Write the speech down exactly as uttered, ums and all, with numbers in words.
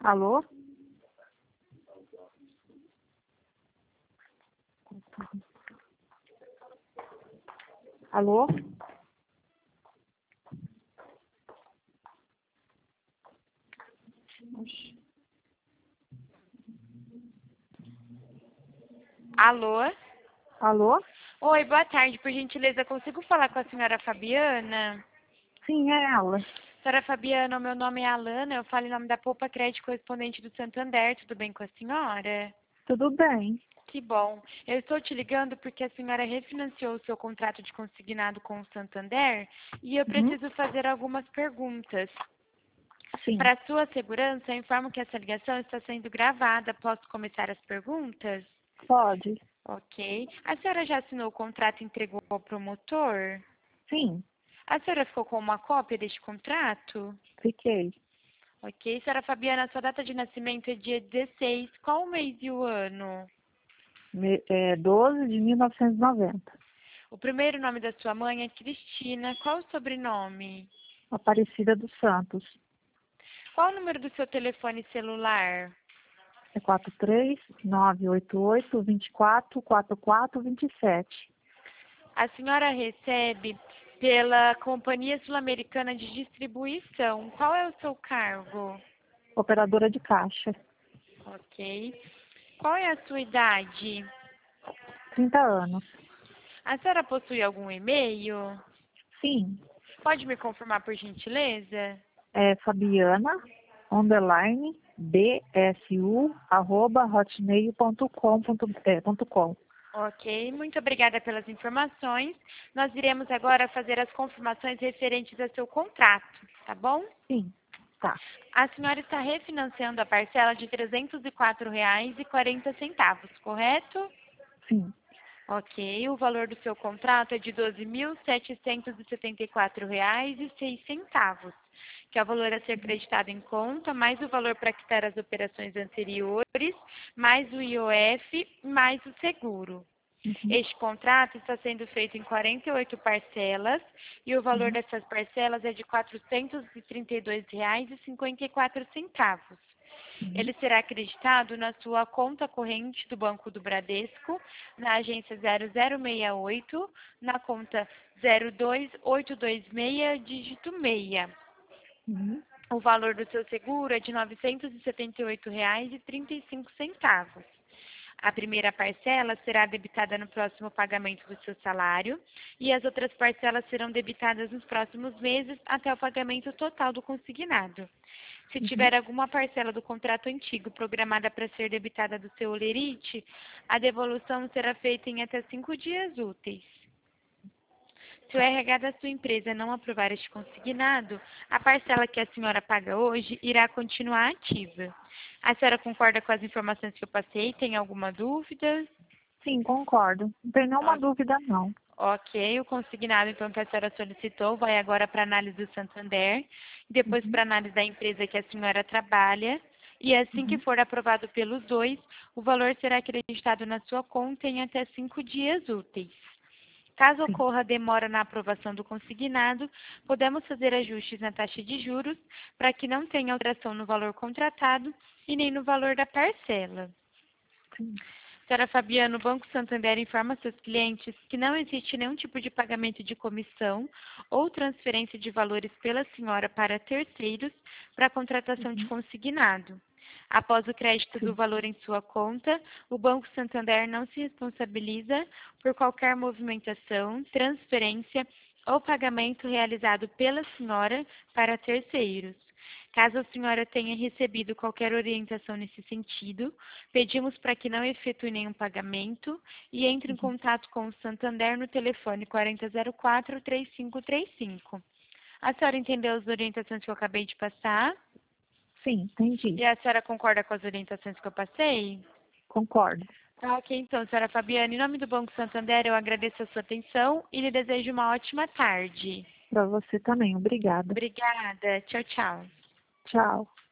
Alô? Alô? Alô? Alô? Oi, boa tarde. Por gentileza, consigo falar com a senhora Fabiana? Sim, é ela. Senhora Fabiana, o meu nome é Alana, eu falo em nome da Poupa Crédito Correspondente do Santander. Tudo bem com a senhora? Tudo bem? Que bom. Eu estou te ligando porque a senhora refinanciou o seu contrato de consignado com o Santander e eu Uhum. preciso fazer algumas perguntas. Sim, Para sua segurança, eu informo que essa ligação está sendo gravada. Posso começar as perguntas? pode. Ok. A senhora já assinou o contrato e entregou ao promotor? Sim, A senhora ficou com uma cópia deste contrato? fiquei. Ok. Senhora Fabiana, sua data de nascimento é dia dezesseis. Qual o mês e o ano? Me- É doze de mil novecentos e noventa. O primeiro nome da sua mãe é Cristina. Qual o sobrenome? Aparecida dos Santos. Qual o número do seu telefone celular? É quatro três nove oito oito, dois quatro, quatro quatro dois sete. A senhora recebe pela Companhia Sul-Americana de Distribuição. Qual é o seu cargo? Operadora de caixa. Ok. Qual é a sua idade? trinta anos. A senhora possui algum e-mail? Sim, Pode me confirmar, por gentileza? é Fabiana, underline, bsu, arroba, hotmail ponto com, ponto, é, ponto com. Ok, muito obrigada pelas informações. Nós iremos agora fazer as confirmações referentes ao seu contrato, tá bom? Sim, tá. A senhora está refinanciando a parcela de trezentos e quatro reais e quarenta centavos, correto? Sim. Ok, o valor do seu contrato é de doze mil setecentos e setenta e quatro reais e seis centavos, que é o valor a ser creditado em conta, mais o valor para quitar as operações anteriores, mais o I O F, mais o seguro. Uhum. Este contrato está sendo feito em quarenta e oito parcelas e o valor Uhum. dessas parcelas é de quatrocentos e trinta e dois reais e cinquenta e quatro centavos. Uhum. Ele será acreditado na sua conta corrente do Banco do Bradesco, na agência zero zero seis oito, na conta zero dois oito dois seis, dígito seis. Uhum. O valor do seu seguro é de novecentos e setenta e oito reais e trinta e cinco centavos. A primeira parcela será debitada no próximo pagamento do seu salário e as outras parcelas serão debitadas nos próximos meses até o pagamento total do consignado. Se Uhum. tiver alguma parcela do contrato antigo programada para ser debitada do seu holerite, a devolução será feita em até cinco dias úteis. Se o R H da sua empresa não aprovar este consignado, a parcela que a senhora paga hoje irá continuar ativa. A senhora concorda com as informações que eu passei? Tem alguma dúvida? Sim, concordo. Não tem nenhuma Ok, dúvida, não. ok, o consignado então que a senhora solicitou vai agora para análise do Santander, depois Uhum. para análise da empresa que a senhora trabalha. E assim que Uhum. for aprovado pelos dois, o valor será acreditado na sua conta em até cinco dias úteis. Caso Sim. ocorra demora na aprovação do consignado, podemos fazer ajustes na taxa de juros para que não tenha alteração no valor contratado e nem no valor da parcela. Sim. Senhora Fabiana, o Banco Santander informa seus clientes que não existe nenhum tipo de pagamento de comissão ou transferência de valores pela senhora para terceiros para a contratação de Uhum. consignado. Após o crédito do Sim. valor em sua conta, o Banco Santander não se responsabiliza por qualquer movimentação, transferência ou pagamento realizado pela senhora para terceiros. Caso a senhora tenha recebido qualquer orientação nesse sentido, pedimos para que não efetue nenhum pagamento e entre em Uhum. contato com o Santander no telefone quarenta zero quatro, três cinco três cinco. A senhora entendeu as orientações que eu acabei de passar? Sim, entendi. E a senhora concorda com as orientações que eu passei? Concordo. Tá, ok, então, senhora Fabiana, em nome do Banco Santander, eu agradeço a sua atenção e lhe desejo uma ótima tarde. Para você também. Obrigada. Obrigada. Tchau, tchau. Tchau.